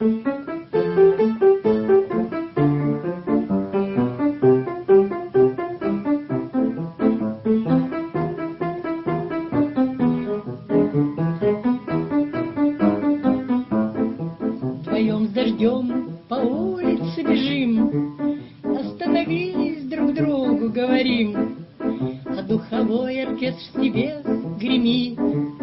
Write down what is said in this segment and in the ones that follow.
Вдвоем с дождем по улице бежим, остановились, друг другу говорим, а духовой оркестр с небес гремит.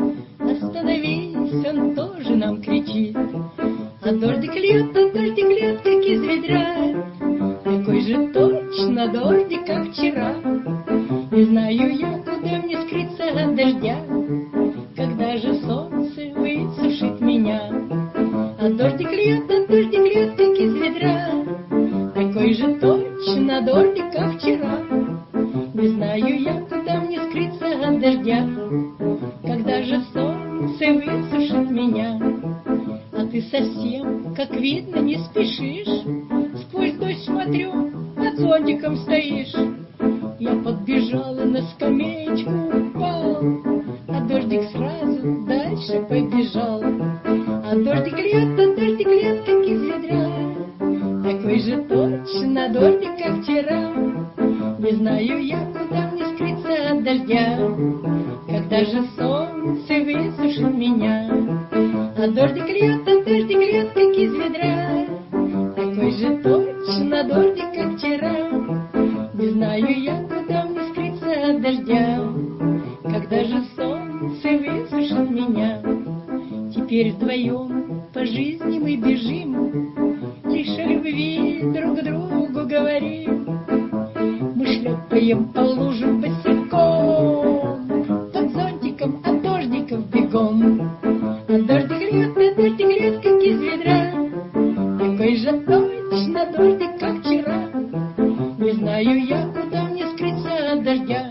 Остановись, он тоже нам кричит. А дождик льет, как из ведра, такой же точно дождик, как вчера. Не знаю я, куда мне скрыться от дождя, когда же солнце высушит меня. А дождик льет, как из ведра, такой же точно дождик, как вчера. Не знаю я, куда мне скрыться от дождя, когда же солнце высушит меня. А ты совсем, как видно, не спешишь, сквозь дождь смотрю, под зонтиком стоишь. Я подбежала на скамеечку, упал, а дождик сразу дальше побежал. А дождик льет, как из ведра, такой же точно дождик, как вчера. Не знаю я, куда мне скрыться от дождя, когда же солнце высушит меня. А дождик льет, как из ведра, такой же точно дождик, как вчера. Не знаю я, куда мне скрыться от дождя, когда же солнце высушит меня. Теперь вдвоем по жизни мы бежим, лишь о любви друг другу говорим. Мы шлепаем по лужам босиком, под зонтиком от дождиков бегом. А дождик льет, как из ведра, такой же точно дождик, как вчера. Не знаю я, куда мне скрыться от дождя,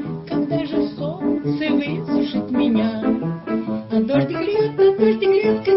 когда же солнце высушит меня. А дождик льет,